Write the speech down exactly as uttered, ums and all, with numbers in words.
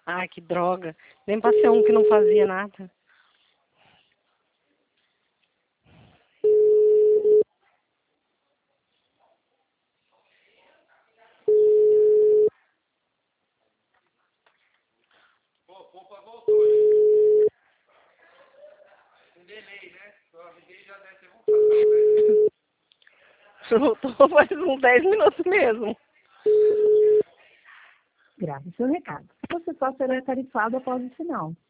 Ai, que droga. Nem pra ser um que não fazia nada. Pô, a polpa voltou, gente. Com delay, né? Eu avisei já deve ter voltado, né? Voltou faz uns dez minutos mesmo. Grave seu recado. Você só será tarifado após o sinal.